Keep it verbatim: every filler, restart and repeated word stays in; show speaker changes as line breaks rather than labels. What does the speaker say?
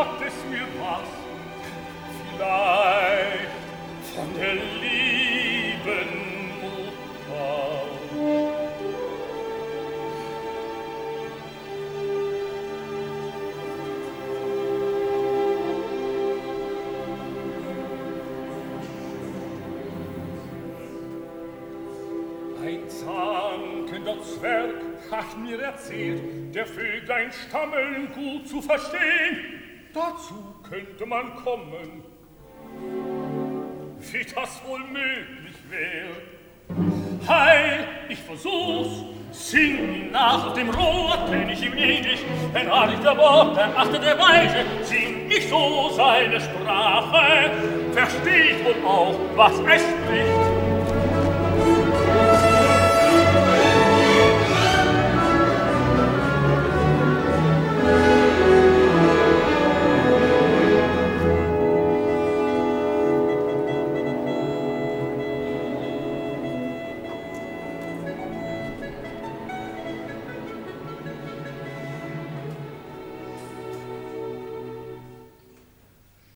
sagt es mir was. Vielleicht von der lieben Mutter. Ein zankender Zwerg hat mir erzählt, der Vöglein stammeln gut zu verstehen. Dazu könnte man kommen, wie das wohl möglich wäre. Heil, ich versuch's, sing ihm nach auf dem Rohr, kenn ich ihm eh nicht, wenn er nicht der Wort, dann achtet der Weise, sing ich so seine Sprache, versteht wohl auch, was er spricht.